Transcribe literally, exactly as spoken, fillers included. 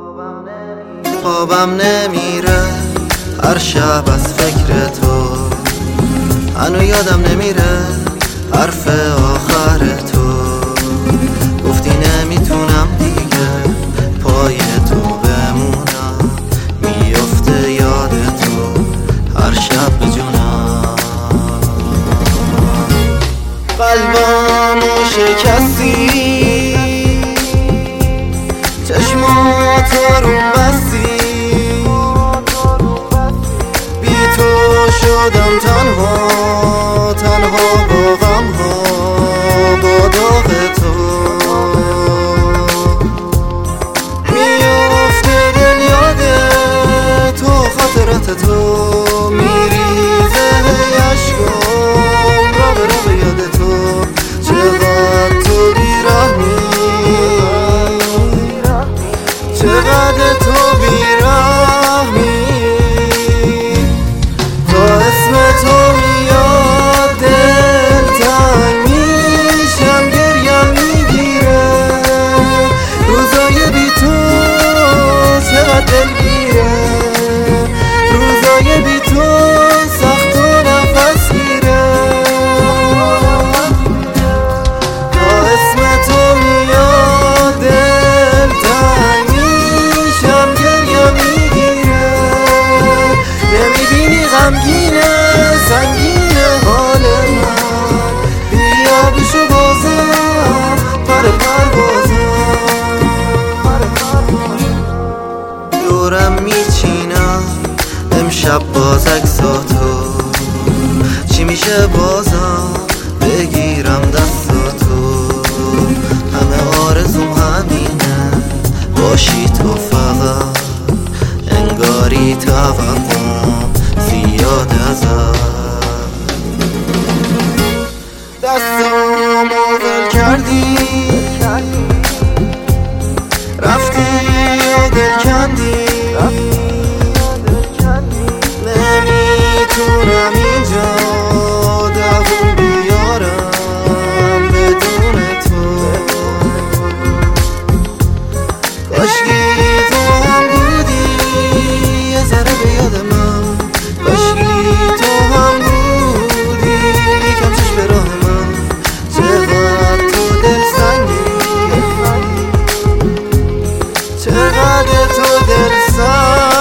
خوابم نمیره هر شب از فکر تو، هنو یادم نمیره حرف آخر تو. گفتی نمیتونم دیگه پای تو بمونم، میفته یاد تو هر شب بجونم. قلبمو شکستی، چشماتو رو بستی، بی تو شدم تنها تنها با غم ها با داغ تو. میفته دل یاد تو، خاطرات تو میریزه عشقم را به را به یاد تو. چقدر تو بیرحمی، چقدر تو بیرحمی، تا اسم تو میاد دل تنگ میشم، گریم میگیره روزای بی تو. چقدر دلگیره روزای بی تو، سخت و نفس گیره. تا اسم تو میاد دل تنگ میشم، گریم میگیره. نمیبینی غمگینه سنگینه حال من، بیا بشو بازم پر پروازم. دورم میچینم امشب باز عکساتو، چی میشه بازم بگیرم دستاتو. همه آرزوم همینه باشی تو فقط، انگاری توقعم زیاد ازت. دستامو ول کردی رفتی و دل کندی، نمیتونم اینجا دووم بیارم بدون تو. کاشکی تو هم بودی یه ذره به یاد من، کاشکی تو هم بودی یکم چشم به راه من. چقدر تو دل سنگی، چقدر تو دل سنگی،